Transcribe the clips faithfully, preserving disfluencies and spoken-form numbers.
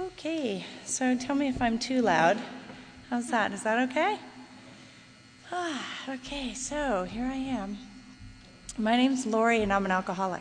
Okay, so tell me if I'm too loud. How's that? Is that okay? Ah, okay, so here I am. My name's Lori, and I'm an alcoholic.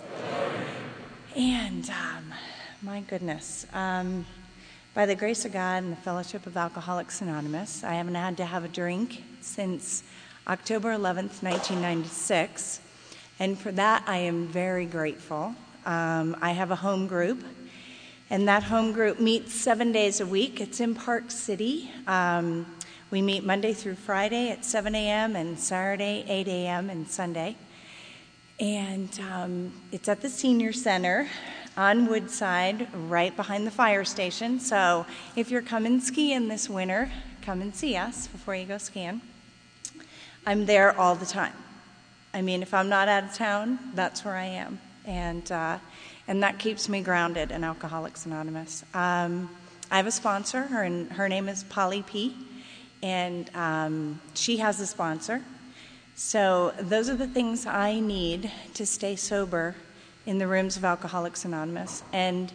And, um, my goodness, um, by the grace of God and the Fellowship of Alcoholics Anonymous, I haven't had to have a drink since October eleventh, nineteen ninety-six, and for that I am very grateful. Um, I have a home group, and that home group meets seven days a week. It's in Park City. Um, we meet Monday through Friday at seven a.m. and Saturday eight a.m. and Sunday. And um, it's at the Senior Center on Woodside, right behind the fire station. So if you're coming skiing this winter, come and see us before you go skiing. I'm there all the time. I mean, if I'm not out of town, that's where I am. And uh, and that keeps me grounded in Alcoholics Anonymous. Um, I have a sponsor. Her, her name is Polly P. And um, she has a sponsor. So those are the things I need to stay sober in the rooms of Alcoholics Anonymous. And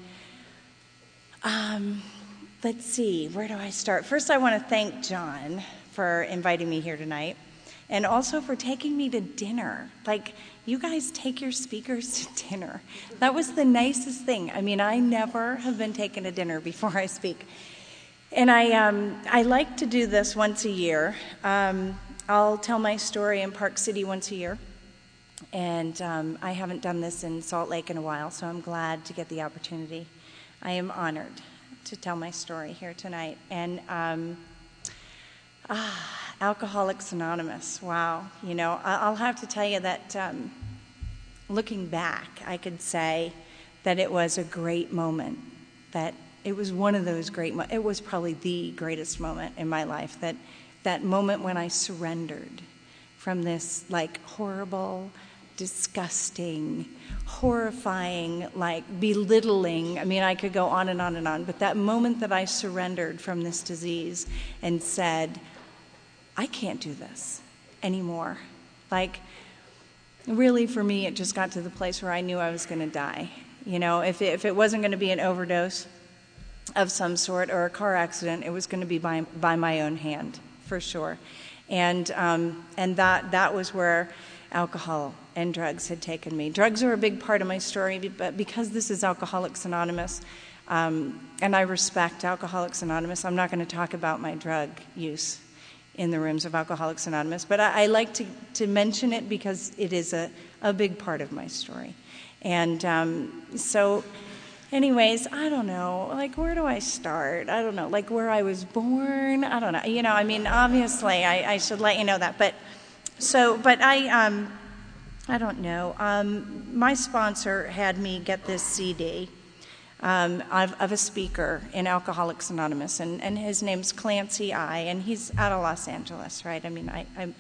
um, let's see, where do I start? First, I want to thank John for inviting me here tonight, and also for taking me to dinner. Like, you guys take your speakers to dinner. That was the nicest thing. I mean, I never have been taken to dinner before I speak. And I um, I like to do this once a year. Um, I'll tell my story in Park City once a year. And um, I haven't done this in Salt Lake in a while, so I'm glad to get the opportunity. I am honored to tell my story here tonight. And um, ah, Alcoholics Anonymous, wow. You know, I'll have to tell you that um, looking back, I could say that it was a great moment, that it was one of those great moments. It was probably the greatest moment in my life, that that moment when I surrendered from this, like, horrible, disgusting, horrifying, like, belittling. I mean, I could go on and on and on, but that moment that I surrendered from this disease and said, I can't do this anymore. Like, really, for me, it just got to the place where I knew I was going to die. You know, if it, if it wasn't going to be an overdose of some sort or a car accident, it was going to be by, by my own hand, for sure. And um, and that that was where alcohol and drugs had taken me. Drugs are a big part of my story, but because this is Alcoholics Anonymous, um, and I respect Alcoholics Anonymous, I'm not going to talk about my drug use in the rooms of Alcoholics Anonymous, but I, I like to, to mention it because it is a, a big part of my story. And um, so... Anyways, I don't know, like, where do I start? I don't know, like, where I was born? I don't know. You know, I mean, obviously, I, I should let you know that. But, so, but I, um, I don't know. Um, my sponsor had me get this C D um, of, of a speaker in Alcoholics Anonymous, and, and his name's Clancy I, and he's out of Los Angeles, right? I mean, I, I'm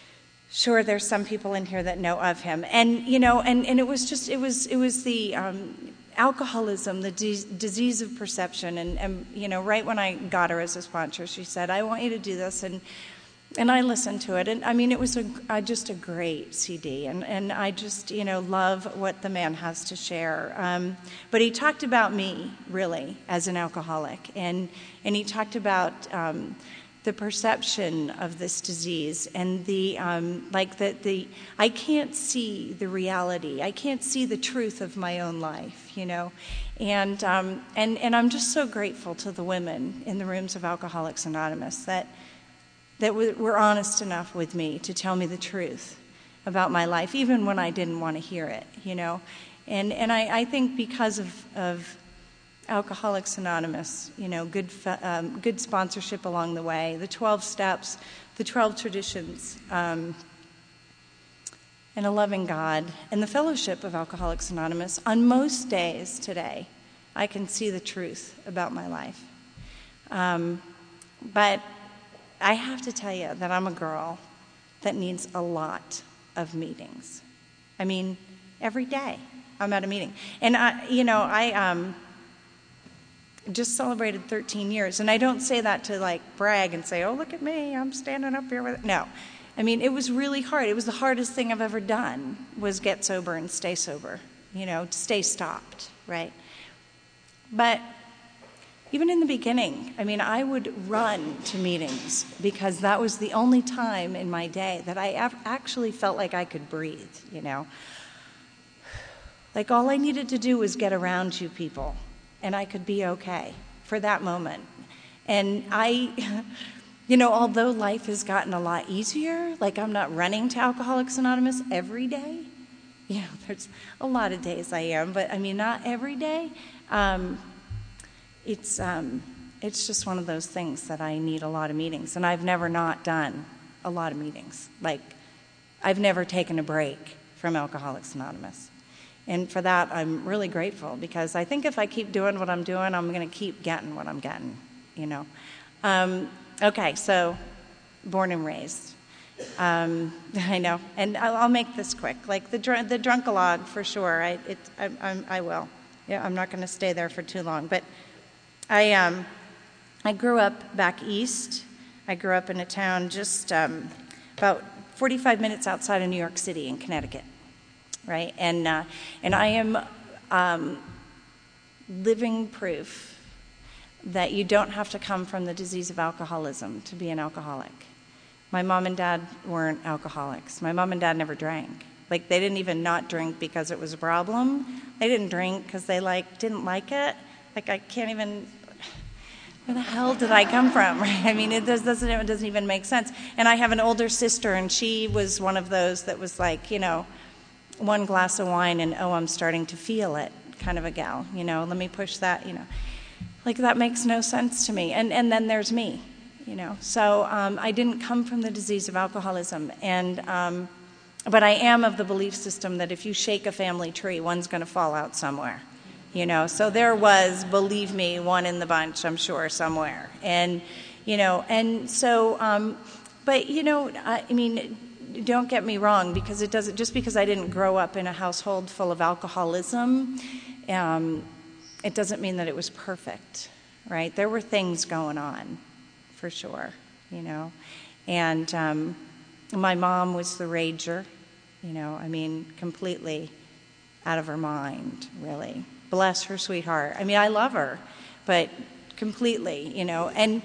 sure there's some people in here that know of him. And, you know, and, and it was just, it was, it was the... Um, alcoholism, the de- disease of perception, and, and you know, right when I got her as a sponsor, she said, "I want you to do this," and and I listened to it, and I mean, it was a, uh, just a great C D, and and I just, you know, love what the man has to share. Um, but he talked about me, really, as an alcoholic, and and he talked about um, the perception of this disease, and the um, like the the I can't see the reality. I can't see the truth of my own life, you know, and um, and and I'm just so grateful to the women in the rooms of Alcoholics Anonymous that that were honest enough with me to tell me the truth about my life, even when I didn't want to hear it, you know, and and I, I think because of of Alcoholics Anonymous, you know, good um, good sponsorship along the way, the twelve steps, the twelve traditions, um, and a loving God, and the fellowship of Alcoholics Anonymous. On most days today, I can see the truth about my life. Um, but I have to tell you that I'm a girl that needs a lot of meetings. I mean, every day I'm at a meeting. And, I, you know, I... Um, just celebrated thirteen years, and I don't say that to, like, brag and say, oh, look at me, I'm standing up here with it. No. I mean, it was really hard. It was the hardest thing I've ever done, was get sober and stay sober, you know, stay stopped, right? But even in the beginning, I mean, I would run to meetings because that was the only time in my day that I actually felt like I could breathe, you know. Like all I needed to do was get around you people, and I could be okay for that moment. And I, you know, although life has gotten a lot easier, like I'm not running to Alcoholics Anonymous every day. You know, there's a lot of days I am, but I mean, not every day. Um, it's um, it's just one of those things that I need a lot of meetings, and I've never not done a lot of meetings. Like, I've never taken a break from Alcoholics Anonymous. And for that, I'm really grateful, because I think if I keep doing what I'm doing, I'm going to keep getting what I'm getting, you know. Um, okay, so born and raised. Um, I know, and I'll, I'll make this quick. Like the dr- the Drunkalog, for sure. I it I, I'm, I will. Yeah, I'm not going to stay there for too long. But I um I grew up back east. I grew up in a town just um, about forty-five minutes outside of New York City in Connecticut. Right, and uh, and I am um, living proof that you don't have to come from the disease of alcoholism to be an alcoholic. My mom and dad weren't alcoholics. My mom and dad never drank. Like, they didn't even not drink because it was a problem. They didn't drink because they like didn't like it. Like, I can't even. Where the hell did I come from? Right? I mean, it does, doesn't it doesn't even make sense. And I have an older sister, and she was one of those that was like, you know, one glass of wine and, oh, I'm starting to feel it, kind of a gal, you know, let me push that, you know. Like, that makes no sense to me. And and then there's me, you know. So um, I didn't come from the disease of alcoholism. And um, but I am of the belief system that if you shake a family tree, one's going to fall out somewhere, you know. So there was, believe me, one in the bunch, I'm sure, somewhere. And, you know, and so, um, but, you know, I, I mean, don't get me wrong, because it doesn't, just because I didn't grow up in a household full of alcoholism, um, it doesn't mean that it was perfect, right? There were things going on, for sure, you know. And um, my mom was the rager, you know, I mean, completely out of her mind, really. Bless her sweetheart. I mean, I love her, but completely, you know. And,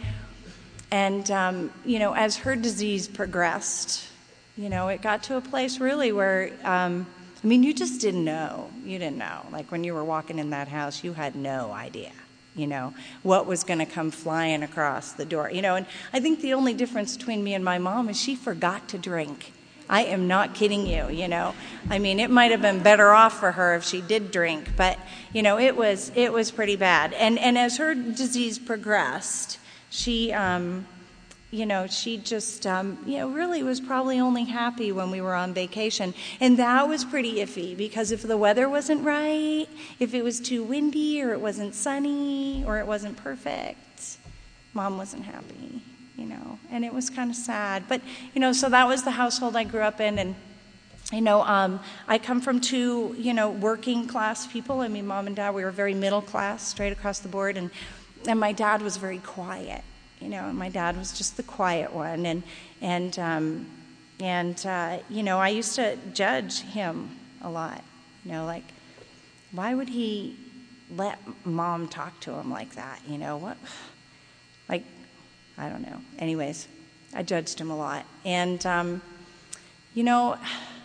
and um, you know, as her disease progressed, you know, it got to a place really where, um, I mean, you just didn't know. You didn't know. Like, when you were walking in that house, you had no idea, you know, what was going to come flying across the door. You know, and I think the only difference between me and my mom is she forgot to drink. I am not kidding you, you know. I mean, it might have been better off for her if she did drink, but, you know, it was it was pretty bad. And, and as her disease progressed, she... Um, You know, she just, um, you know, really was probably only happy when we were on vacation. And that was pretty iffy, because if the weather wasn't right, if it was too windy, or it wasn't sunny, or it wasn't perfect, Mom wasn't happy, you know. And it was kind of sad. But, you know, so that was the household I grew up in. And, you know, um, I come from two, you know, working class people. I mean, Mom and Dad, we were very middle class, straight across the board. And, and my dad was very quiet. You know, and my dad was just the quiet one, and and um, and uh, you know, I used to judge him a lot. You know, like, why would he let Mom talk to him like that? You know what? Like, I don't know. Anyways, I judged him a lot, and um, you know,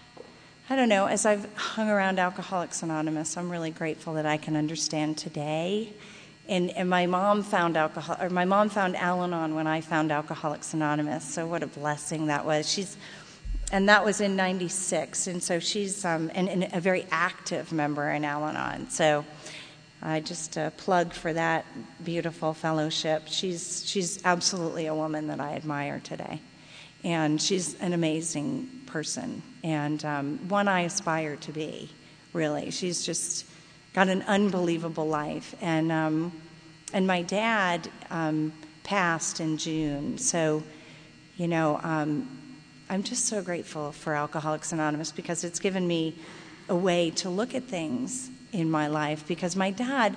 I don't know. As I've hung around Alcoholics Anonymous, I'm really grateful that I can understand today. And, and my mom found alcohol, or my mom found Al-Anon when I found Alcoholics Anonymous. So what a blessing that was. She's, and that was in ninety-six. And so she's um, and, and a very active member in Al-Anon. So I just uh, plug for that beautiful fellowship. She's she's absolutely a woman that I admire today, and she's an amazing person, and um, one I aspire to be. Really, she's just got an unbelievable life. And um, and my dad um, passed in June. So, you know, um, I'm just so grateful for Alcoholics Anonymous, because it's given me a way to look at things in my life. Because my dad,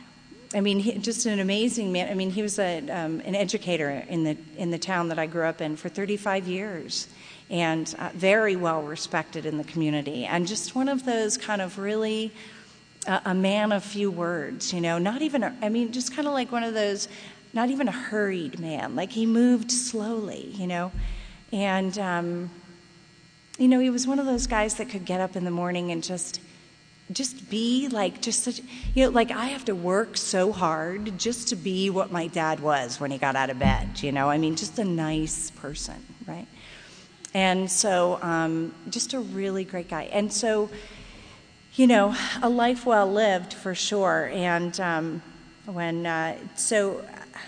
I mean, he, just an amazing man. I mean, he was a, um, an educator in the in the town that I grew up in for thirty-five years, and uh, very well respected in the community. And just one of those kind of really a, a man of few words, you know, not even, a, I mean, just kind of like one of those, not even a hurried man, like he moved slowly, you know, and, um, you know, he was one of those guys that could get up in the morning and just, just be like, just such, you know, like I have to work so hard just to be what my dad was when he got out of bed, you know, I mean, just a nice person, right? And so, um, just a really great guy. And so, you know, a life well lived for sure. And um, when, uh, so,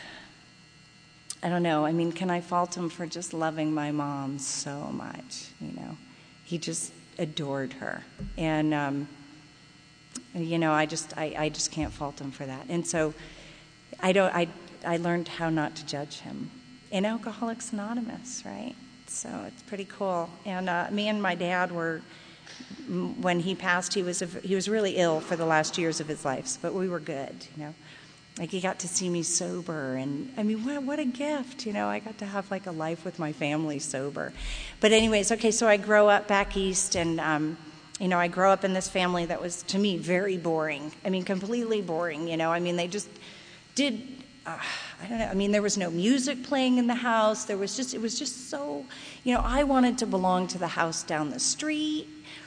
I don't know, I mean, can I fault him for just loving my mom so much, you know? He just adored her. And, um, you know, I just, I, I just can't fault him for that. And so, I don't, I, I learned how not to judge him in Alcoholics Anonymous, right? So it's pretty cool. And uh, me and my dad were, when he passed, he was a, he was really ill for the last years of his life, but we were good, you know. Like he got to see me sober, and I mean, what, what a gift, you know. I got to have like a life with my family sober. But anyways, okay, so I grow up back east, and um, you know, I grow up in this family that was to me very boring. I mean, completely boring, you know. I mean, they just did. Uh, I don't know. I mean, there was no music playing in the house. There was just, it was just so, you know, I wanted to belong to the house down the street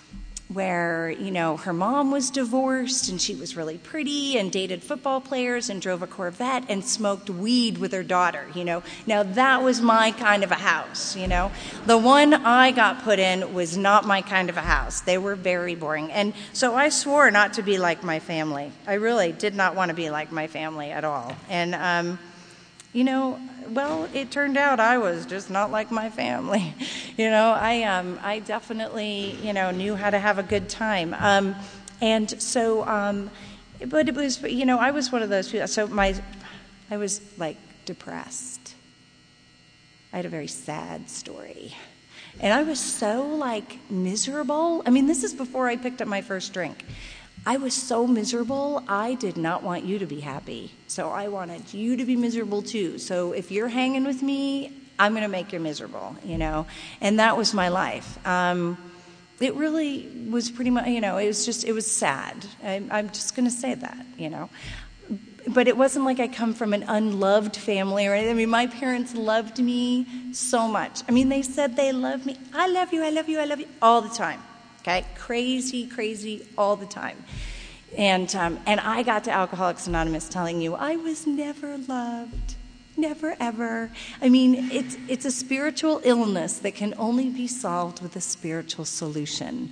where, you know, her mom was divorced and she was really pretty and dated football players and drove a Corvette and smoked weed with her daughter, you know. Now, that was my kind of a house, you know. The one I got put in was not my kind of a house. They were very boring. And so I swore not to be like my family. I really did not want to be like my family at all. And, um, you know, well, it turned out I was just not like my family. You know, I um, I definitely, you know, knew how to have a good time. Um, and so, um, but it was, you know, I was one of those people. So my, I was like depressed. I had a very sad story. And I was so like miserable. I mean, this is before I picked up my first drink. I was so miserable, I did not want you to be happy. So I wanted you to be miserable too. So if you're hanging with me, I'm going to make you miserable, you know. And that was my life. Um, it really was pretty much, you know, it was just, it was sad. I, I'm just going to say that, you know. But it wasn't like I come from an unloved family or anything. I mean, my parents loved me so much. I mean, they said they loved me. I love you, I love you, I love you, all the time. Okay, crazy, crazy all the time. And um, and I got to Alcoholics Anonymous telling you I was never loved, never ever. I mean, it's it's a spiritual illness that can only be solved with a spiritual solution.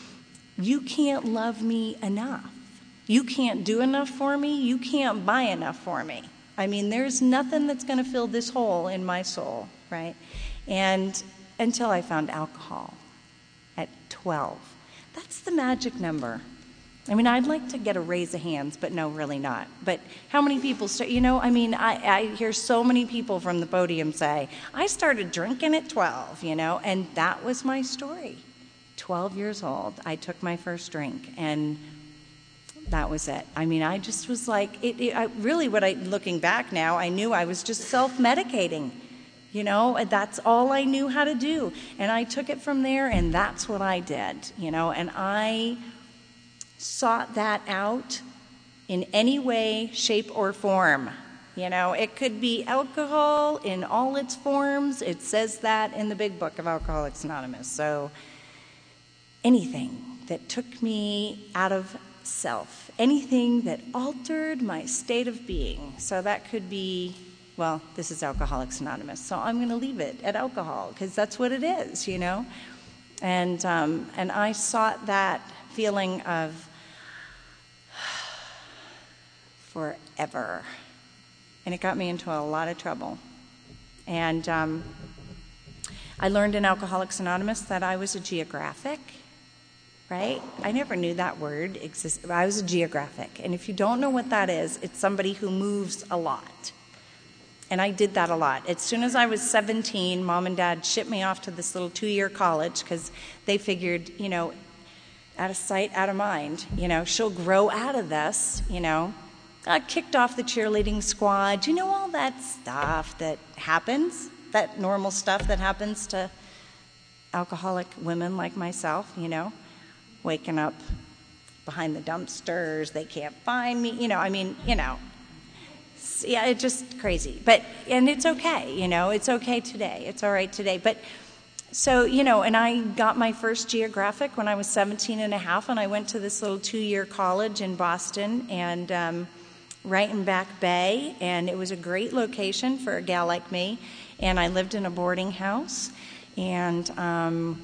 You can't love me enough. You can't do enough for me. You can't buy enough for me. I mean, there's nothing that's going to fill this hole in my soul, right? And until I found alcohol. At twelve. That's the magic number. I mean, I'd like to get a raise of hands, but no, really not. But how many people start, you know, I mean, I, I hear so many people from the podium say, I started drinking at twelve, you know, and that was my story. twelve years old, I took my first drink, and that was it. I mean, I just was like, it, it I, really what I, looking back now, I knew I was just self-medicating. You know, that's all I knew how to do. And I took it from there, and that's what I did, you know. And I sought that out in any way, shape, or form. You know, it could be alcohol in all its forms. It says that in the big book of Alcoholics Anonymous. So anything that took me out of self, anything that altered my state of being. So that could be... Well, this is Alcoholics Anonymous, so I'm going to leave it at alcohol because that's what it is, you know. And um, and I sought that feeling of forever, and it got me into a lot of trouble. And um, I learned in Alcoholics Anonymous that I was a geographic, right? I never knew that word existed. I was a geographic, and if you don't know what that is, it's somebody who moves a lot. And I did that a lot. As soon as I was seventeen, Mom and Dad shipped me off to this little two-year college because they figured, you know, out of sight, out of mind. You know, she'll grow out of this, you know. I kicked off the cheerleading squad. You know, all that stuff that happens, that normal stuff that happens to alcoholic women like myself, you know, waking up behind the dumpsters. They can't find me. You know, I mean, you know, it's, yeah, it's just crazy. But, and it's okay, you know, it's okay today. It's all right today. But so, you know, and I got my first geographic when I was seventeen and a half, and I went to this little two-year college in Boston, and um, right in Back Bay, and it was a great location for a gal like me, and I lived in a boarding house, and um,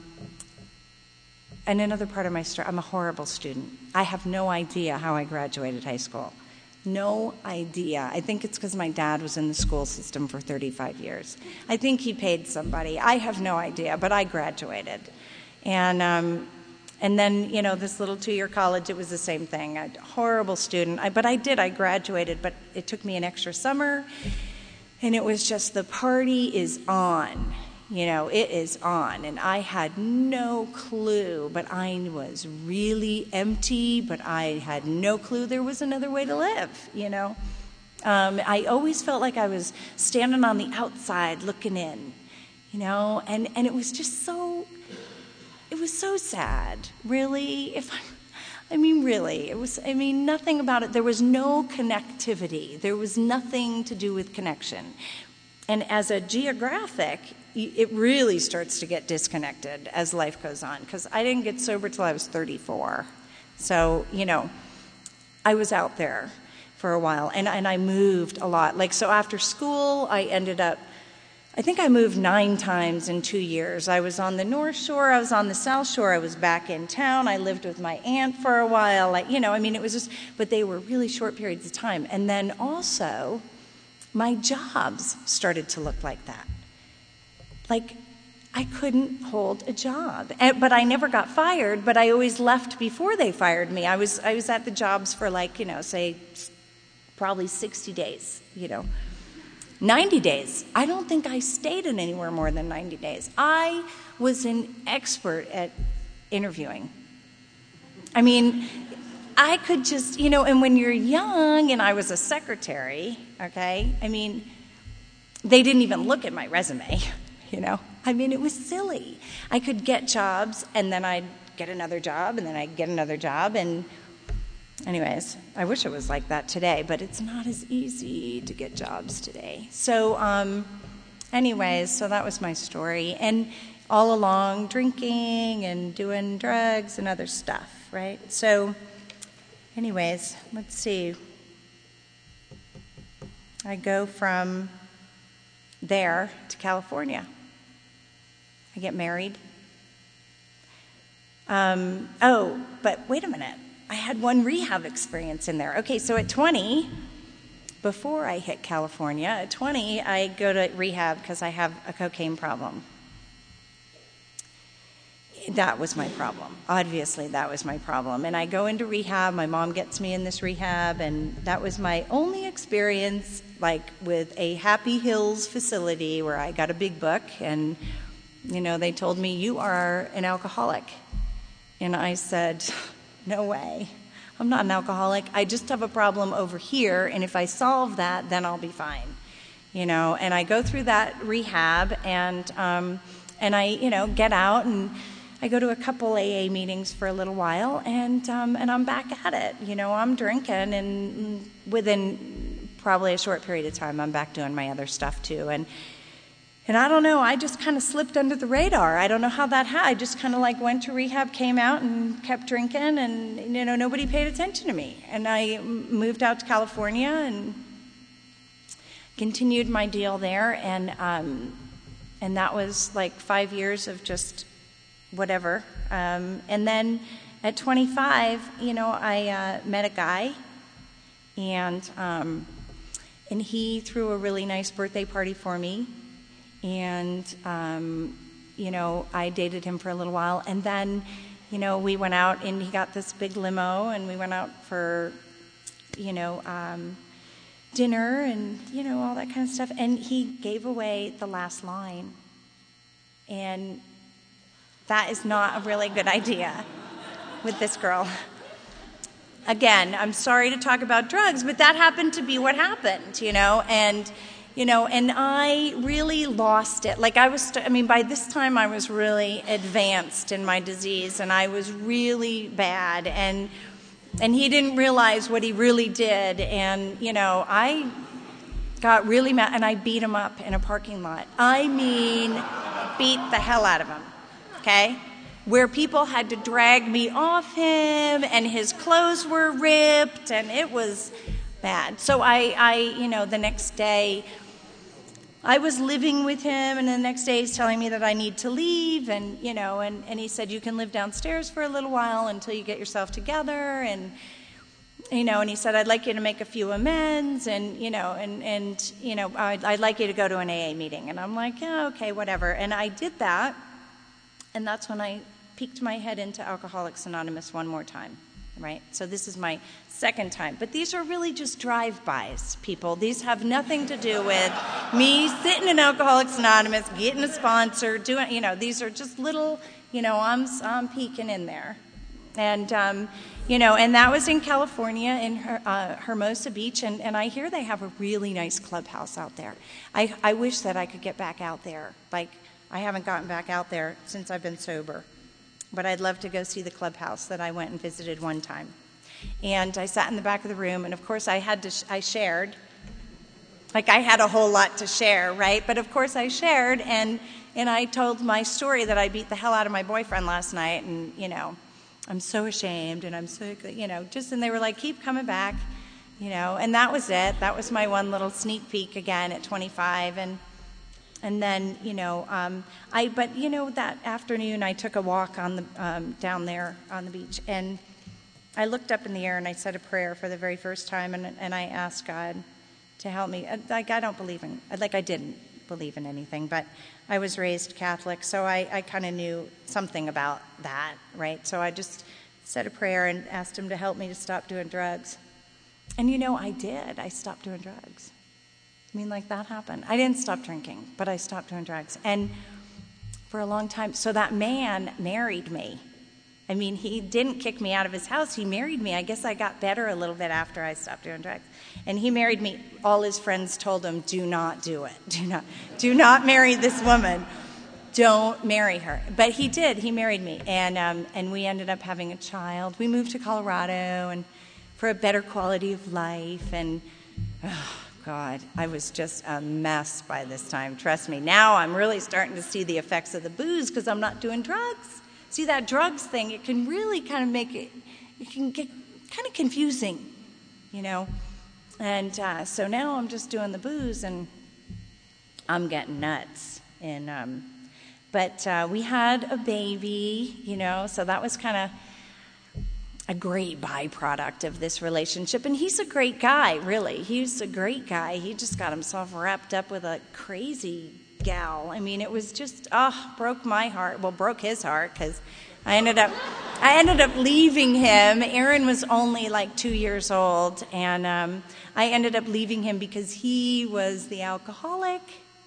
and another part of my story, I'm a horrible student. I have no idea how I graduated high school. No idea. I think it's because my dad was in the school system for thirty-five years. I think he paid somebody. I have no idea, but I graduated. And um, and then, you know, this little two-year college, it was the same thing. A horrible student. I, but I did. I graduated, but it took me an extra summer. And it was just the party is on. You know, it is on, and I had no clue, but I was really empty, but I had no clue there was another way to live, you know. Um, I always felt like I was standing on the outside looking in, you know, and, and it was just so, it was so sad, really, if I, I mean, really, it was, I mean, nothing about it, there was no connectivity, there was nothing to do with connection. And as a geographic, it really starts to get disconnected as life goes on, because I didn't get sober till I was thirty-four. So, you know, I was out there for a while, and, and I moved a lot. Like, so after school, I ended up, I think I moved nine times in two years. I was on the North Shore, I was on the South Shore, I was back in town, I lived with my aunt for a while. Like, you know, I mean, it was just, but they were really short periods of time. And then also, my jobs started to look like that. Like, I couldn't hold a job. But I never got fired, but I always left before they fired me. I was I was at the jobs for, like, you know, say, probably sixty days, you know. ninety days. I don't think I stayed in anywhere more than ninety days. I was an expert at interviewing. I mean, I could just, you know, and when you're young, and I was a secretary, okay, I mean, they didn't even look at my resume. You know, I mean, it was silly. I could get jobs, and then I'd get another job, and then I'd get another job, and anyways, I wish it was like that today, but it's not as easy to get jobs today. So, um, anyways, so that was my story, and all along, drinking and doing drugs and other stuff, right? So, anyways, let's see. I go from there to California. I get married. Um, oh, but wait a minute. I had one rehab experience in there. Okay, so at twenty, before I hit California, at twenty, I go to rehab because I have a cocaine problem. That was my problem. Obviously, that was my problem. And I go into rehab. My mom gets me in this rehab, and that was my only experience, like, with a Happy Hills facility where I got a big book, and, you know, they told me, you are an alcoholic. And I said, no way. I'm not an alcoholic. I just have a problem over here, and if I solve that, then I'll be fine. You know, and I go through that rehab, and um, and I, you know, get out, and I go to a couple A A meetings for a little while, and um, and I'm back at it. You know, I'm drinking, and within probably a short period of time, I'm back doing my other stuff too. And and I don't know, I just kind of slipped under the radar. I don't know how that happened. I just kind of like went to rehab, came out, and kept drinking, and you know, nobody paid attention to me. And I moved out to California and continued my deal there, and um, and that was like five years of just whatever. Um, and then at twenty-five, you know, I uh, met a guy, and um, and he threw a really nice birthday party for me, and um, you know, I dated him for a little while, and then, you know, we went out, and he got this big limo, and we went out for, you know, um, dinner, and you know, all that kind of stuff, and he gave away the last line, and that is not a really good idea with this girl. Again, I'm sorry to talk about drugs, but that happened to be what happened, you know, and, you know, and I really lost it. Like I was, st- I mean, by this time I was really advanced in my disease, and I was really bad, and, And he didn't realize what he really did. And, you know, I got really mad, and I beat him up in a parking lot. I mean, beat the hell out of him, okay? Where people had to drag me off him, and his clothes were ripped, and it was bad. So I, I, you know, the next day, I was living with him, and the next day he's telling me that I need to leave, and, you know, and, and he said, you can live downstairs for a little while until you get yourself together, and, you know, and he said, I'd like you to make a few amends, and, you know, and, and you know, I'd, I'd like you to go to an A A meeting. And I'm like, yeah, okay, whatever. And I did that, and that's when I peeked my head into Alcoholics Anonymous one more time, right? So this is my second time. But these are really just drive-bys, people. These have nothing to do with me sitting in Alcoholics Anonymous, getting a sponsor, doing, you know, these are just little, you know, I'm, I'm peeking in there. And, um, you know, and that was in California, in Her, uh, Hermosa Beach, and, and I hear they have a really nice clubhouse out there. I, I wish that I could get back out there. Like, I haven't gotten back out there since I've been sober. But I'd love to go see the clubhouse that I went and visited one time. And I sat in the back of the room, and of course I had to, sh- I shared. Like, I had a whole lot to share, right? But of course I shared, and, and I told my story that I beat the hell out of my boyfriend last night, and, you know, I'm so ashamed, and I'm so, you know, just, and they were like, keep coming back, you know, and that was it. That was my one little sneak peek again at twenty-five, and And then, you know, um, I, but, you know, that afternoon I took a walk on the, um, down there on the beach, and I looked up in the air and I said a prayer for the very first time, and, and I asked God to help me. Like, I don't believe in, like, I didn't believe in anything, but I was raised Catholic, so I, I kind of knew something about that, right? So I just said a prayer and asked him to help me to stop doing drugs. And, you know, I did. I stopped doing drugs. I mean, like, that happened. I didn't stop drinking, but I stopped doing drugs. And for a long time, so that man married me. I mean, he didn't kick me out of his house. He married me. I guess I got better a little bit after I stopped doing drugs. And he married me. All his friends told him, do not do it. Do not, do not marry this woman. Don't marry her. But he did. He married me. And, um, and we ended up having a child. We moved to Colorado and for a better quality of life. And, oh, God, I was just a mess by this time. Trust me. Now I'm really starting to see the effects of the booze because I'm not doing drugs. See, that drugs thing, it can really kind of make it, it can get kind of confusing, you know. And uh, so now I'm just doing the booze, and I'm getting nuts. And um, but uh, we had a baby, you know, so that was kind of a great byproduct of this relationship. And he's a great guy, really. He's a great guy. He just got himself wrapped up with a crazy gal. I mean, it was just, oh, broke my heart. Well, broke his heart, because I ended up, I ended up leaving him. Aaron was only like two years old, and um, I ended up leaving him because he was the alcoholic.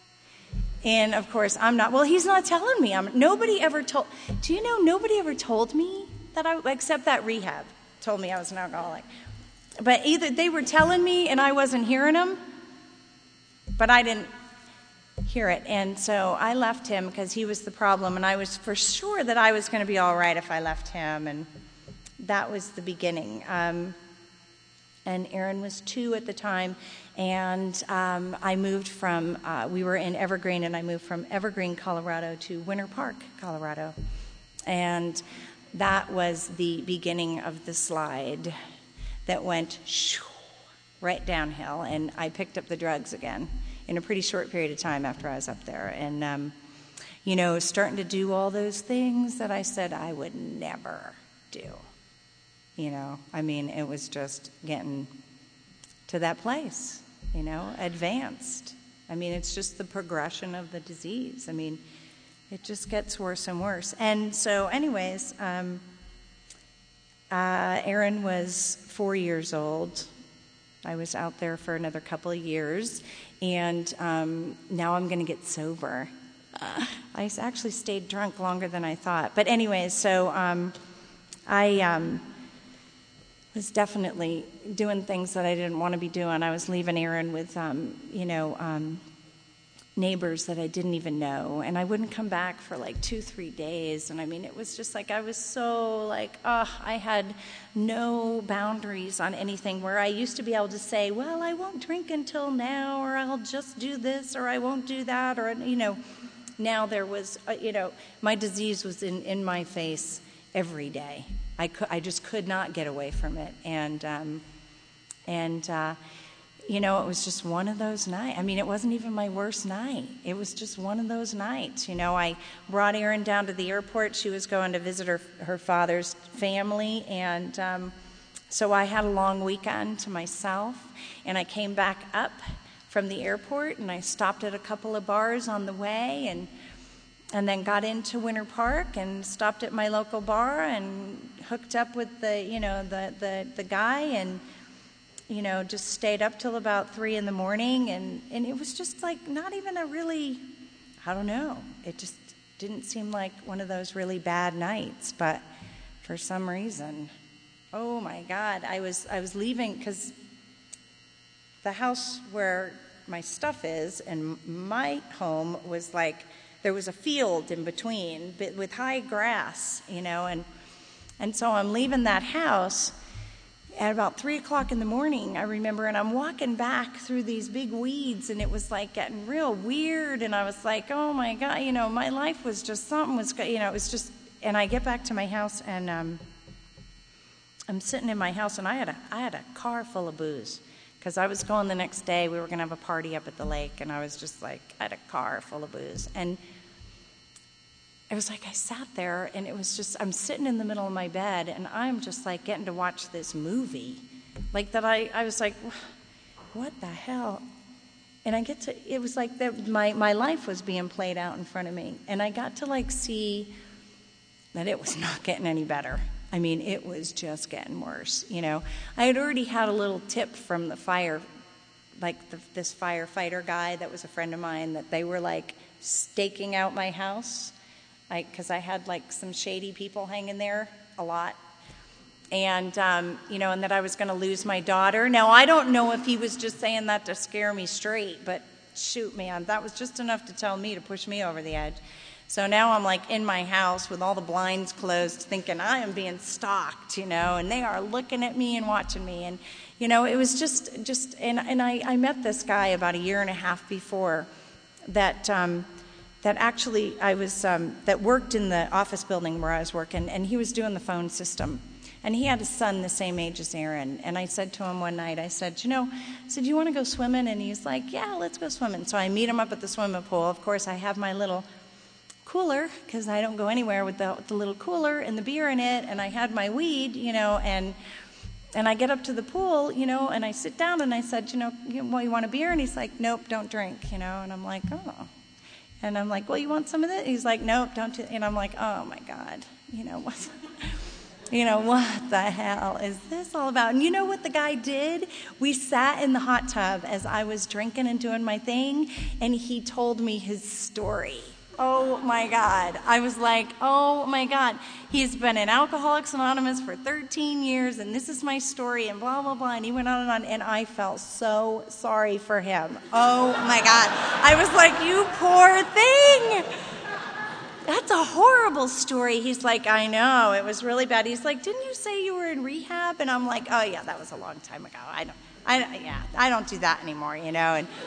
And of course, I'm not. Well, he's not telling me. I'm. Nobody ever told. Do you know? Nobody ever told me that I, except that rehab, told me I was an alcoholic. But either they were telling me and I wasn't hearing them, but I didn't hear it. And so I left him because he was the problem, and I was for sure that I was going to be all right if I left him, and that was the beginning. Um, and Aaron was two at the time, and um, I moved from, uh, we were in Evergreen, and I moved from Evergreen, Colorado to Winter Park, Colorado. And that was the beginning of the slide that went shoo, right downhill, and I picked up the drugs again in a pretty short period of time after I was up there. And, um, you know, starting to do all those things that I said I would never do. You know, I mean, it was just getting to that place, you know, advanced. I mean, it's just the progression of the disease. I mean, it just gets worse and worse. And so anyways, um, uh, Aaron was four years old. I was out there for another couple of years, and um, now I'm going to get sober. Uh, I actually stayed drunk longer than I thought. But anyways, so um, I um, was definitely doing things that I didn't want to be doing. I was leaving Aaron with, um, you know, um, neighbors that I didn't even know, and I wouldn't come back for like two, three days, and I mean, it was just like, I was so like, oh, I had no boundaries on anything, where I used to be able to say, well, I won't drink until now, or I'll just do this, or I won't do that, or, you know, now there was, uh, you know, my disease was in, in my face every day. I, could, I just could not get away from it, and, um, and, uh, you know, it was just one of those nights. I mean, it wasn't even my worst night. It was just one of those nights. You know, I brought Erin down to the airport. She was going to visit her, her father's family, and um, so I had a long weekend to myself, and I came back up from the airport, and I stopped at a couple of bars on the way, and and then got into Winter Park and stopped at my local bar and hooked up with the, you know, the the, the guy, and you know, just stayed up till about three in the morning, and, and it was just like not even a really, I don't know, it just didn't seem like one of those really bad nights, but for some reason, oh my God, I was I was leaving, because the house where my stuff is and my home was like, there was a field in between, but with high grass, you know, and and so I'm leaving that house at about three o'clock in the morning, I remember, and I'm walking back through these big weeds, and it was like getting real weird, and I was like, oh my God, you know, my life was just, something was, you know, it was just, and I get back to my house, and um, I'm sitting in my house, and I had a, I had a car full of booze, because I was going the next day, we were going to have a party up at the lake, and I was just like, I had a car full of booze, and it was like I sat there, and it was just, I'm sitting in the middle of my bed, and I'm just like getting to watch this movie. Like that I, I was like, what the hell? And I get to, it was like that my, my life was being played out in front of me. And I got to like see that it was not getting any better. I mean, it was just getting worse, you know. I had already had a little tip from the fire, like the, this firefighter guy that was a friend of mine, that they were like staking out my house. Because I, I had like some shady people hanging there a lot, and um, you know, and that I was going to lose my daughter. Now I don't know if he was just saying that to scare me straight, but shoot, man, that was just enough to tell me, to push me over the edge. So now I'm like in my house with all the blinds closed, thinking I am being stalked, you know, and they are looking at me and watching me, and you know, it was just, just, and and I, I met this guy about a year and a half before that. Um, that actually I was, um, that worked in the office building where I was working, and he was doing the phone system. And he had a son the same age as Erin. And I said to him one night, I said, you know, I said, do you want to go swimming? And he's like, yeah, let's go swimming. So I meet him up at the swimming pool. Of course, I have my little cooler, because I don't go anywhere with the, the little cooler and the beer in it. And I had my weed, you know, and and I get up to the pool, you know, and I sit down, and I said, you know, well, you want a beer? And he's like, nope, don't drink, you know. And I'm like, oh. And I'm like, well, you want some of this? He's like, nope, don't. T-. And I'm like, oh my God, you know what? You know, what the hell is this all about? And you know what the guy did? We sat in the hot tub as I was drinking and doing my thing, and he told me his story. Oh my God. I was like, oh my God. He's been in Alcoholics Anonymous for thirteen years, and this is my story, and blah, blah, blah. And he went on and on, and I felt so sorry for him. Oh my God. I was like, you poor thing. That's a horrible story. He's like, I know, it was really bad. He's like, didn't you say you were in rehab? And I'm like, oh yeah, that was a long time ago. I don't, I, yeah, I don't do that anymore, you know. And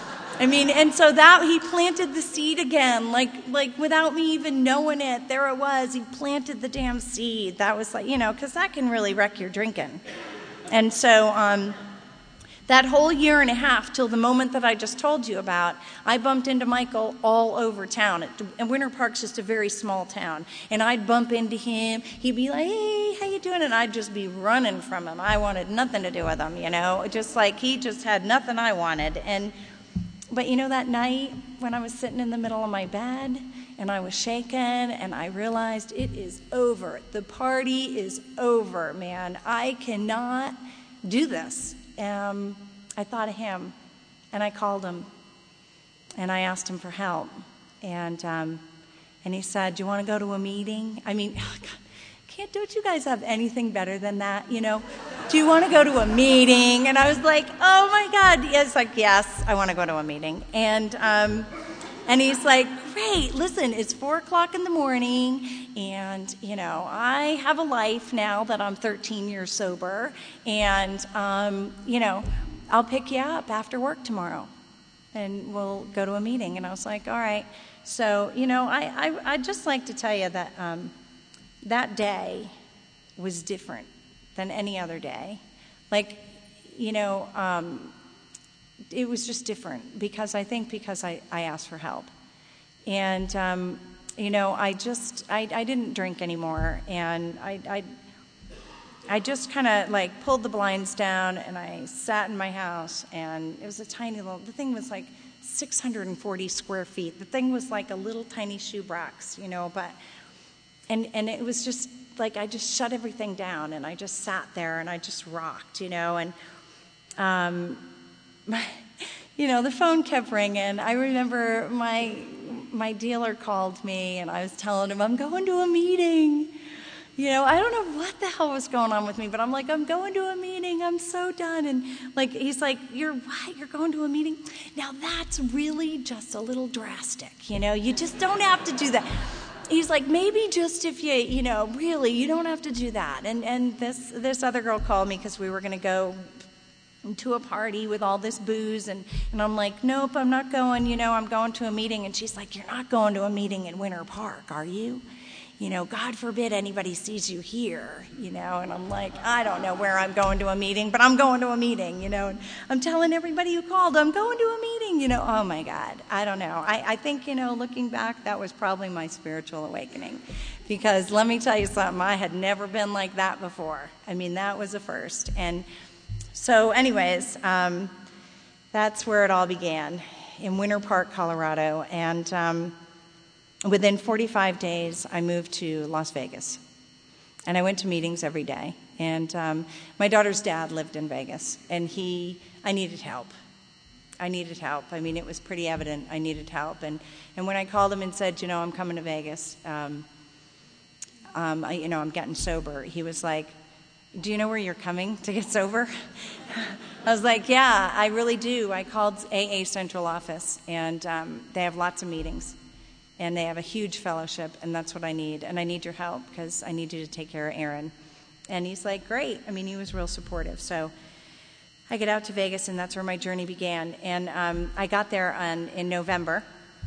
I mean, and so that he planted the seed again, like like without me even knowing it. There it was. He planted the damn seed. That was like, you know, because that can really wreck your drinking. And so um, that whole year and a half, till the moment that I just told you about, I bumped into Michael all over town. And Winter Park's just a very small town. And I'd bump into him. He'd be like, hey, how you doing? And I'd just be running from him. I wanted nothing to do with him, you know. Just like he just had nothing I wanted. And But you know, that night when I was sitting in the middle of my bed and I was shaking and I realized it is over. The party is over, man. I cannot do this. Um, I thought of him, and I called him, and I asked him for help. And um, and he said, do you want to go to a meeting? I mean, oh God, can't, don't you guys have anything better than that, you know? Do you want to go to a meeting? And I was like, oh my God. Yes, like, yes, I want to go to a meeting. And, um, and he's like, great, listen, it's four o'clock in the morning, and, you know, I have a life now that I'm thirteen years sober, and, um, you know, I'll pick you up after work tomorrow, and we'll go to a meeting. And I was like, all right. So, you know, I, I, I'd just like to tell you that um, that day was different than any other day. Like, you know, um, it was just different because I think because I, I asked for help. And, um, you know, I just, I, I didn't drink anymore. And I, I, I just kind of like pulled the blinds down and I sat in my house, and it was a tiny little, the thing was like six hundred forty square feet. The thing was like a little tiny shoebox, you know, but, and, and it was just like, I just shut everything down and I just sat there and I just rocked, you know, and, um, my, you know, the phone kept ringing. I remember my, my dealer called me and I was telling him, I'm going to a meeting. You know, I don't know what the hell was going on with me, but I'm like, I'm going to a meeting. I'm so done. And like, he's like, you're what? You're going to a meeting? Now that's really just a little drastic. You know, you just don't have to do that. He's like, maybe just if you, you know, really, you don't have to do that. And and this this other girl called me because we were going to go to a party with all this booze, and, and I'm like, nope, I'm not going. You know, I'm going to a meeting. And she's like, you're not going to a meeting in Winter Park, are you? You know, God forbid anybody sees you here, you know, and I'm like, I don't know where I'm going to a meeting, but I'm going to a meeting, you know, and I'm telling everybody who called, I'm going to a meeting, you know, oh my God, I don't know. I, I think, you know, looking back, that was probably my spiritual awakening, because let me tell you something, I had never been like that before. I mean, that was a first. And so anyways, um, that's where it all began, in Winter Park, Colorado, and um, within forty-five days, I moved to Las Vegas, and I went to meetings every day. And um, my daughter's dad lived in Vegas, and he, I needed help. I needed help. I mean, it was pretty evident I needed help. And, and when I called him and said, you know, I'm coming to Vegas, um, um, I, you know, I'm getting sober, he was like, do you know where you're coming to get sober? I was like, yeah, I really do. I called A A Central Office, and um, they have lots of meetings. And they have a huge fellowship, and that's what I need. And I need your help because I need you to take care of Aaron. And he's like, great. I mean, he was real supportive. So I get out to Vegas, and that's where my journey began. And um, I got there on, in November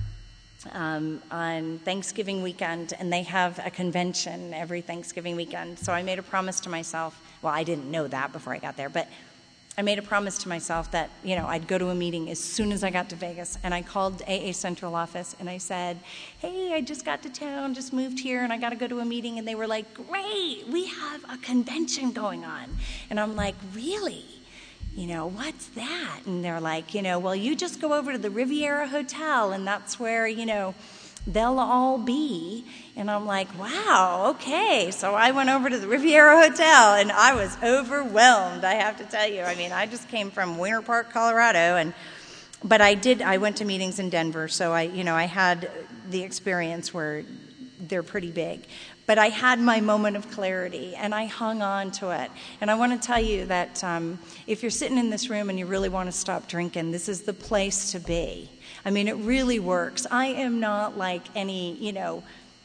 um, on Thanksgiving weekend, and they have a convention every Thanksgiving weekend. So I made a promise to myself. Well, I didn't know that before I got there, but I made a promise to myself that, you know, I'd go to a meeting as soon as I got to Vegas. And I called A A Central Office and I said, hey, I just got to town, just moved here, and I got to go to a meeting. And they were like, great, we have a convention going on. And I'm like, really? You know, what's that? And they're like, you know, well, you just go over to the Riviera Hotel, and that's where, you know, they'll all be. And I'm like, wow, okay. So I went over to the Riviera Hotel, and I was overwhelmed, I have to tell you. I mean, I just came from Winter Park, Colorado, and but I did, I went to meetings in Denver, so I, you know, I had the experience where they're pretty big. But I had my moment of clarity, and I hung on to it. And I want to tell you that um, if you're sitting in this room and you really want to stop drinking, this is the place to be. I mean, it really works. I am not like any, you know,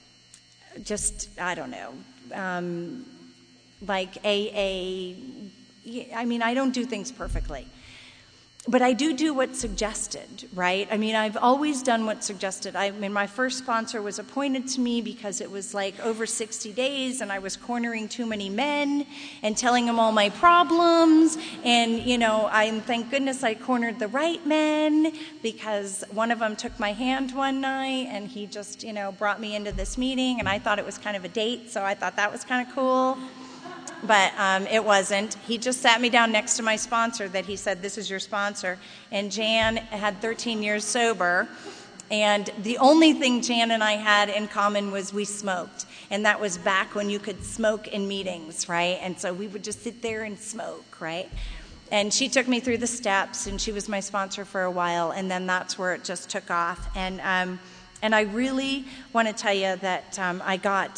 just, I don't know, um, like A A. I mean, I don't do things perfectly. But I do do what's suggested, right? I mean, I've always done what's suggested. I mean, my first sponsor was appointed to me because it was like over sixty days, and I was cornering too many men and telling them all my problems. And, you know, I thank goodness I cornered the right men, because one of them took my hand one night, and he just, you know, brought me into this meeting, and I thought it was kind of a date, so I thought that was kind of cool. But um, it wasn't. He just sat me down next to my sponsor that he said, this is your sponsor. And Jan had thirteen years sober. And the only thing Jan and I had in common was we smoked. And that was back when you could smoke in meetings, right? And so we would just sit there and smoke, right? And she took me through the steps, and she was my sponsor for a while. And then that's where it just took off. And um, and I really want to tell you that um, I got...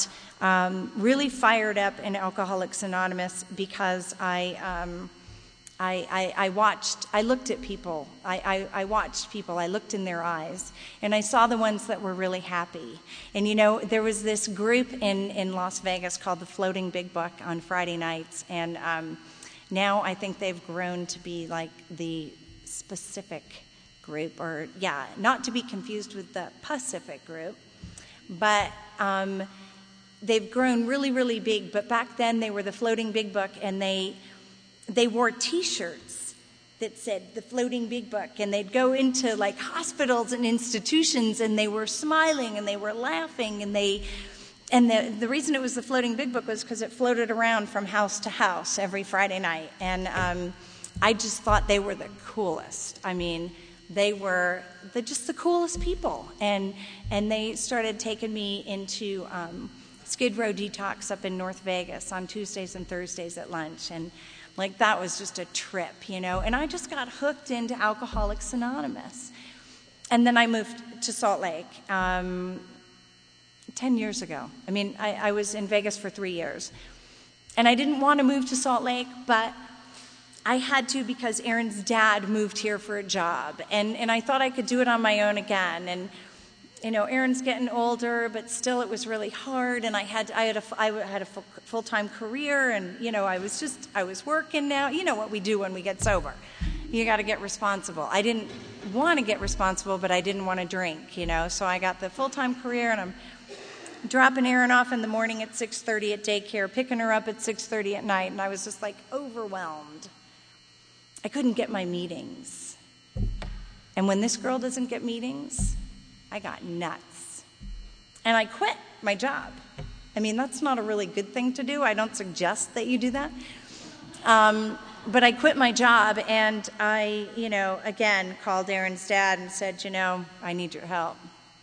um, really fired up in Alcoholics Anonymous because I, um, I, I, I watched, I looked at people, I, I, I watched people, I looked in their eyes, and I saw the ones that were really happy. And you know, there was this group in, in Las Vegas called the Floating Big Book on Friday nights, and um, now I think they've grown to be like the specific group, or yeah, not to be confused with the Pacific group, but um, they've grown really, really big. But back then they were the Floating Big Book, and they they wore T-shirts that said the Floating Big Book, and they'd go into like hospitals and institutions, and they were smiling and they were laughing, and they and the the reason it was the Floating Big Book was because it floated around from house to house every Friday night, and um, I just thought they were the coolest. I mean, they were the, just the coolest people, and and they started taking me into um, Skid Row Detox up in North Vegas on Tuesdays and Thursdays at lunch, and like that was just a trip, you know. And I just got hooked into Alcoholics Anonymous, and then I moved to Salt Lake um, ten years ago. I mean, I, I was in Vegas for three years, and I didn't want to move to Salt Lake, but I had to because Aaron's dad moved here for a job, and, and I thought I could do it on my own again. And you know, Aaron's getting older, but still it was really hard, and I had I had a I had a full time career, and you know, I was just I was working now. You know what we do when we get sober? You got to get responsible. I didn't want to get responsible, but I didn't want to drink. You know, so I got the full time career, and I'm dropping Erin off in the morning at six thirty at daycare, picking her up at six thirty at night, and I was just like overwhelmed. I couldn't get my meetings. And when this girl doesn't get meetings, I got nuts. And I quit my job. I mean, that's not a really good thing to do. I don't suggest that you do that. Um, but I quit my job, and I, you know, again, called Aaron's dad and said, you know, I need your help.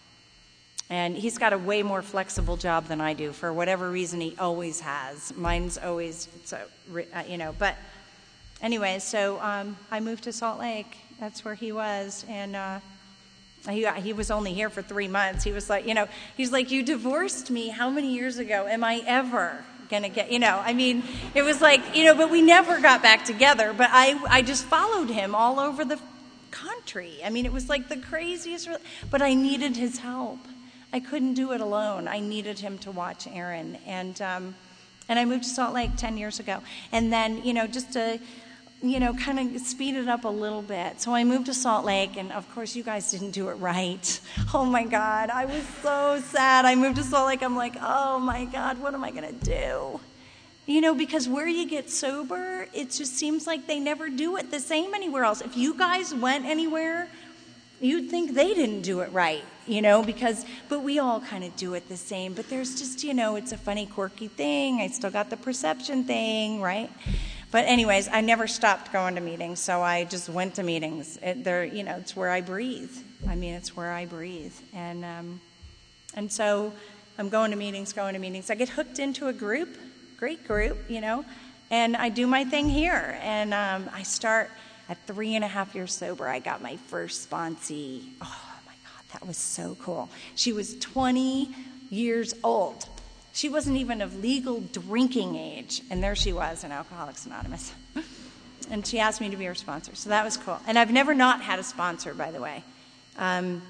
And he's got a way more flexible job than I do. For whatever reason, he always has. Mine's always, so, you know, but anyway, so um, I moved to Salt Lake. That's where he was, and uh, he, he was only here for three months. He was like, you know, he's like, you divorced me how many years ago? Am I ever going to get, you know, I mean, it was like, you know, but we never got back together. But I, I just followed him all over the country. I mean, it was like the craziest, but I needed his help. I couldn't do it alone. I needed him to watch Aaron. And, um, and I moved to Salt Lake ten years ago. And then, you know, just to, you know, kind of speed it up a little bit. So I moved to Salt Lake, and of course you guys didn't do it right. Oh my God, I was so sad. I moved to Salt Lake, I'm like, oh my God, what am I gonna do? You know, because where you get sober, it just seems like they never do it the same anywhere else. If you guys went anywhere, you'd think they didn't do it right, you know, because, but we all kind of do it the same. But there's just, you know, it's a funny, quirky thing. I still got the perception thing, right? But anyways, I never stopped going to meetings, so I just went to meetings. It, they're, you know, it's where I breathe. I mean, it's where I breathe. And um, and so I'm going to meetings, going to meetings. I get hooked into a group, great group, you know, and I do my thing here. And um, I start at three and a half years sober. I got my first sponsee. Oh, my God, that was so cool. She was twenty years old. She wasn't even of legal drinking age, and there she was in Alcoholics Anonymous. And she asked me to be her sponsor, so that was cool. And I've never not had a sponsor, by the way. Um,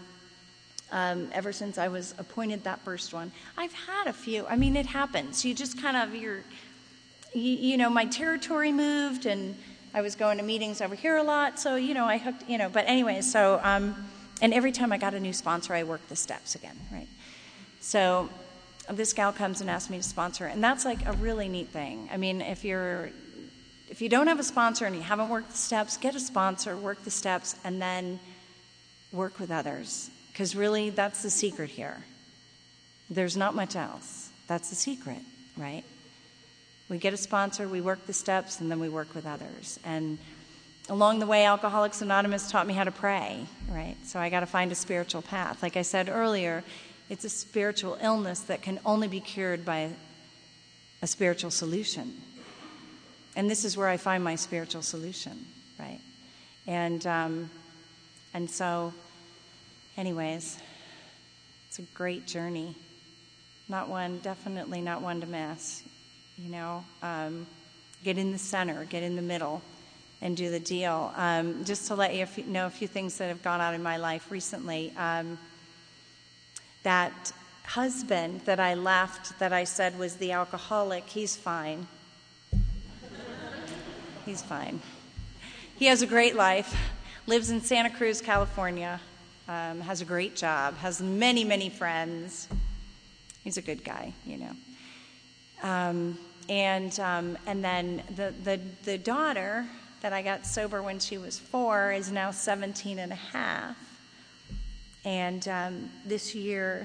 um, ever since I was appointed that first one. I've had a few. I mean, it happens. You just kind of, you're, you, you know, my territory moved, and I was going to meetings over here a lot, so, you know, I hooked, you know, but anyway, so, um, and every time I got a new sponsor, I worked the steps again, right? So this gal comes and asks me to sponsor, and that's like a really neat thing. I mean, if you're, if you don't have a sponsor and you haven't worked the steps, get a sponsor, work the steps, and then work with others. Because really, that's the secret here. There's not much else. That's the secret, right? We get a sponsor, we work the steps, and then we work with others. And along the way, Alcoholics Anonymous taught me how to pray, right? So I got to find a spiritual path. Like I said earlier, it's a spiritual illness that can only be cured by a spiritual solution. And this is where I find my spiritual solution, right? And um, and so, anyways, it's a great journey. Not one, definitely not one to miss. You know, um, get in the center, get in the middle, and do the deal. Um, just to let you know a few things that have gone on in my life recently. Um, that husband that I left, that I said was the alcoholic, he's fine. He's fine. He has a great life, lives in Santa Cruz, California, um, has a great job, has many, many friends. He's a good guy, you know. Um, and um, and then the, the, the daughter that I got sober when she was four is now seventeen and a half. And um, this year,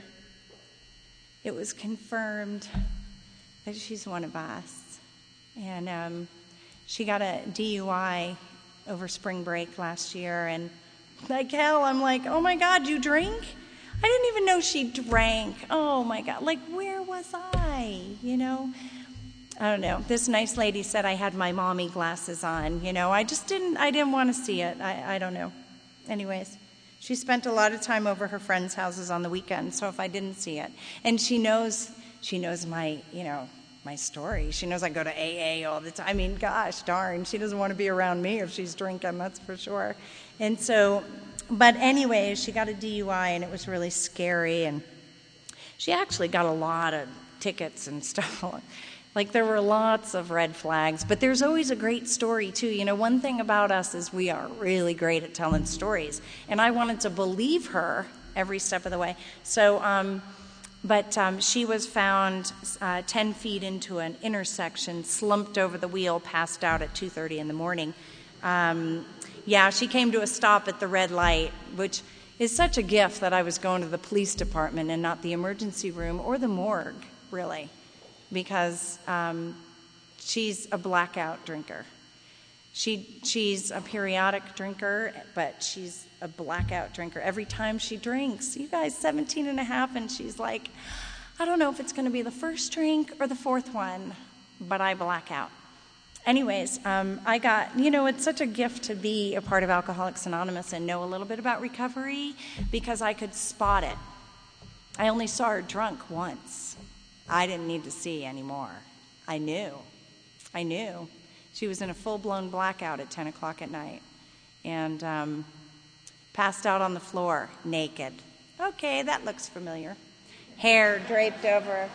it was confirmed that she's one of us. And um, she got a D U I over spring break last year. And like hell, I'm like, oh my God, you drink? I didn't even know she drank. Oh my God, like where was I, you know? I don't know. This nice lady said I had my mommy glasses on, you know. I just didn't, I didn't want to see it. I, I don't know. Anyways, she spent a lot of time over her friends' houses on the weekend, so if I didn't see it. And she knows, she knows my, you know, my story. She knows I go to A A all the time. I mean, gosh darn, she doesn't want to be around me if she's drinking, that's for sure. And so, but anyway, she got a D U I, and it was really scary, and she actually got a lot of tickets and stuff. Like, there were lots of red flags, but there's always a great story, too. You know, one thing about us is we are really great at telling stories, and I wanted to believe her every step of the way. So, um, but um, she was found uh, ten feet into an intersection, slumped over the wheel, passed out at two thirty in the morning. Um, yeah, she came to a stop at the red light, which is such a gift that I was going to the police department and not the emergency room or the morgue, really. Because um, she's a blackout drinker. She she's a periodic drinker, but she's a blackout drinker. Every time she drinks, you guys, seventeen and a half, and she's like, I don't know if it's going to be the first drink or the fourth one, but I black out. Anyways, um, I got, you know, it's such a gift to be a part of Alcoholics Anonymous and know a little bit about recovery because I could spot it. I only saw her drunk once. I didn't need to see anymore. I knew. I knew. She was in a full-blown blackout at ten o'clock at night and um, passed out on the floor, naked. Okay, that looks familiar. Hair draped over her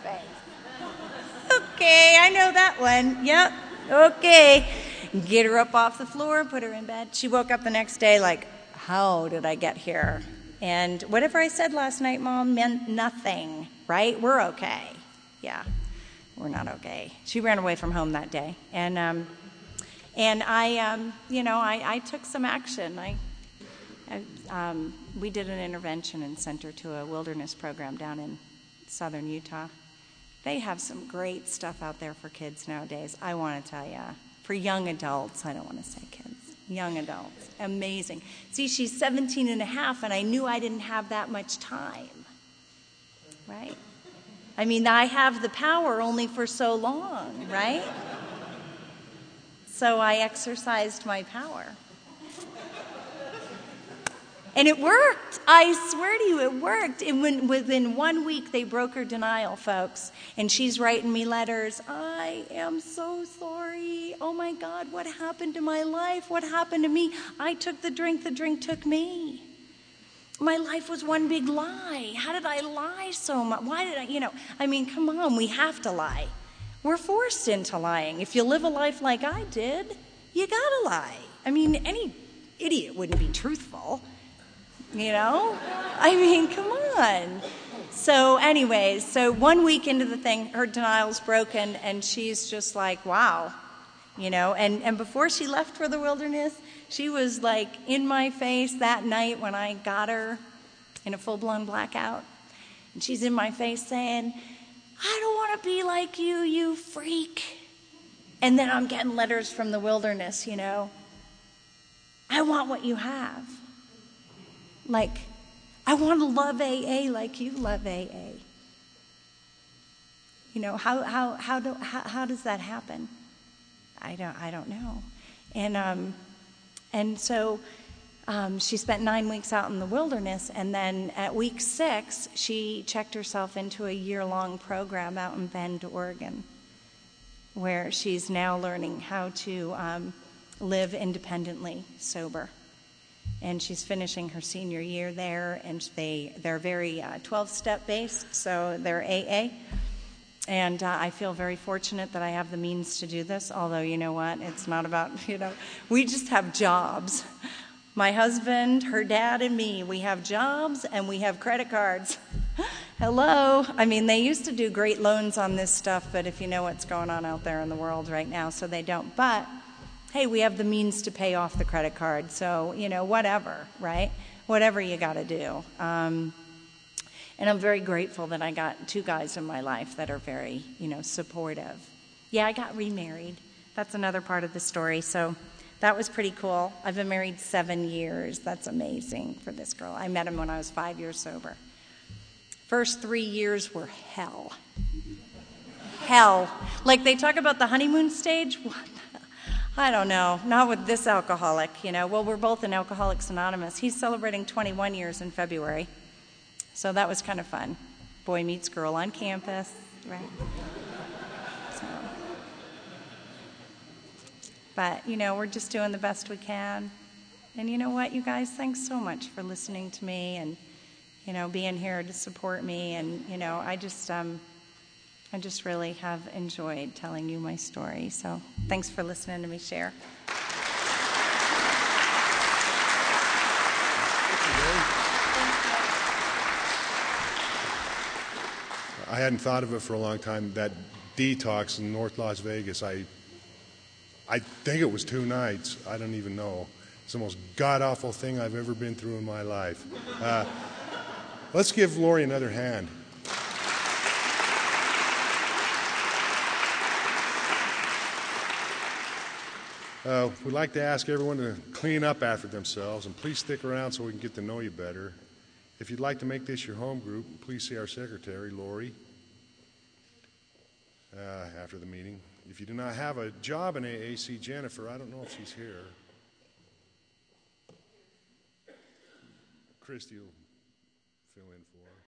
face. Okay, I know that one. Yep, okay. Get her up off the floor, put her in bed. She woke up the next day like, how did I get here? And whatever I said last night, Mom, meant nothing, right? We're okay. Yeah, we're not okay. She ran away from home that day, and um, and I, um, you know, I, I took some action. I, I um, we did an intervention and sent her to a wilderness program down in southern Utah. They have some great stuff out there for kids nowadays. I want to tell you, for young adults. I don't want to say kids. Young adults, amazing. See, she's seventeen and a half, and I knew I didn't have that much time, right? I mean, I have the power only for so long, right? So I exercised my power. And it worked. I swear to you, it worked. And when, within one week, they broke her denial, folks. And she's writing me letters. I am so sorry. Oh, my God, what happened to my life? What happened to me? I took the drink. The drink took me. My life was one big lie. How did I lie so much? Why did I, you know, I mean, come on, we have to lie. We're forced into lying. If you live a life like I did, you gotta lie. I mean, any idiot wouldn't be truthful, you know? I mean, come on. So anyways, so one week into the thing, her denial's broken, and she's just like, wow, you know? And, and before she left for the wilderness, she was like in my face that night when I got her in a full-blown blackout. And she's in my face saying, I don't want to be like you, you freak. And then I'm getting letters from the wilderness, you know. I want what you have. Like, I want to love A A like you love A A. You know, how how how do how, how does that happen? I don't I don't know. And um And so Um, she spent nine weeks out in the wilderness, and then at week six, she checked herself into a year-long program out in Bend, Oregon, where she's now learning how to um, live independently, sober. And she's finishing her senior year there, and they, they're very uh, twelve-step based, so they're A A. And uh, I feel very fortunate that I have the means to do this, although, you know what, it's not about, you know, we just have jobs. My husband, her dad, and me, we have jobs and we have credit cards. Hello. I mean, they used to do great loans on this stuff, but if you know what's going on out there in the world right now, so they don't. But, hey, we have the means to pay off the credit card, so, you know, whatever, right? Whatever you got to do. Um, and I'm very grateful that I got two guys in my life that are very, you know, supportive. Yeah, I got remarried. That's another part of the story, so that was pretty cool. I've been married seven years. That's amazing for this girl. I met him when I was five years sober. First three years were hell. Hell. Like they talk about the honeymoon stage. What the, I don't know. Not with this alcoholic, you know. Well, we're both in Alcoholics Anonymous. He's celebrating twenty-one years in February. So that was kind of fun. Boy meets girl on campus, right? So. But, you know, we're just doing the best we can. And you know what, you guys, thanks so much for listening to me and, you know, being here to support me. And, you know, I just, um, I just really have enjoyed telling you my story. So thanks for listening to me share. I hadn't thought of it for a long time. That detox in North Las Vegas, I I think it was two nights. I don't even know. It's the most god-awful thing I've ever been through in my life. Uh, let's give Lori another hand. Uh, we'd like to ask everyone to clean up after themselves, and please stick around so we can get to know you better. If you'd like to make this your home group, please see our secretary, Lori, uh, after the meeting. If you do not have a job in A A, see Jennifer. I don't know if she's here. Christy will fill in for her.